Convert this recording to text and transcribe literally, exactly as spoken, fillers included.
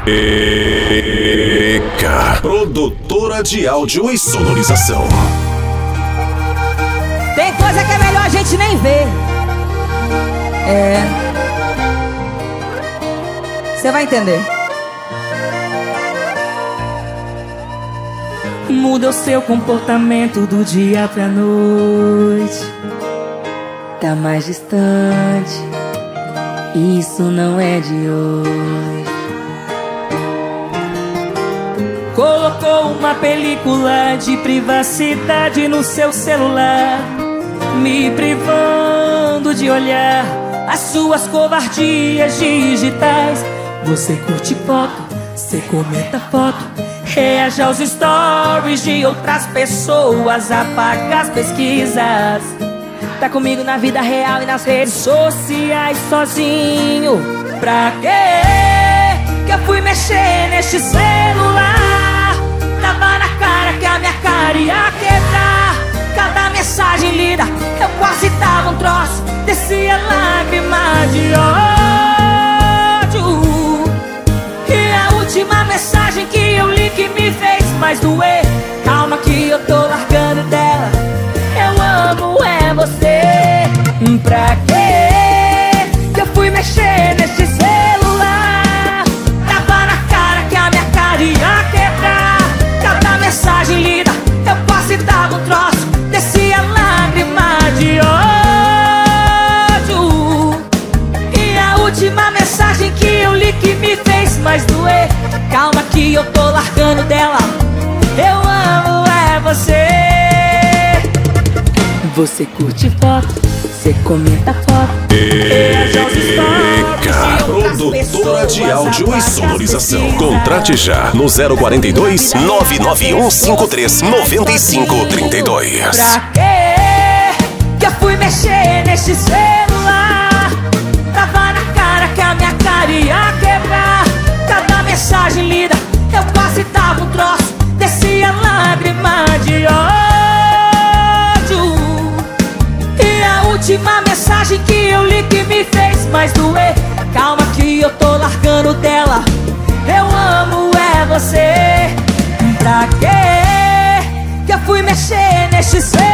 Eca, produtora de áudio e sonorização. Tem coisa que é melhor a gente nem ver. É. Você vai entender. Muda o seu comportamento do dia pra noite. Tá mais distante. Isso não é de hoje. Colocou uma película de privacidade no seu celular, me privando de olhar as suas covardias digitais. Você curte foto, você comenta foto, reage aos stories de outras pessoas, apaga as pesquisas. Tá comigo na vida real e nas redes sociais sozinho. Pra quê que eu fui mexer neste celular? Tava na cara que a minha cara ia quebrar. Cada mensagem lida eu quase dava um troço, descia lágrima de ódio. E a última mensagem que eu li que me fez mais doer: calma que eu tô largando dela, eu amo é você. Pra quê que eu fui mexer nesse celular? Tava na cara que a minha cara ia quebrar. Cada mensagem lida eu quase dava um troço, descia lágrima de ódio. E a última mensagem que eu li que me fez mais doer: calma que eu tô largando dela, eu amo é você. Você curte foto, você comenta foto, Eca, produtora de áudio e sonorização. Contrate já no zero quarenta e dois, nove nove um cinco três, nove cinco três dois. Pra quê que eu fui mexer nesse celular? Tava na cara que a minha cara ia quebrar. Cada mensagem lida eu quase dava um troço, descia lágrima de ódio. E a última mensagem que eu li que me fez mais doer: calma que eu tô largando dela, eu amo é você. Pra quê que eu fui mexer nesse celular?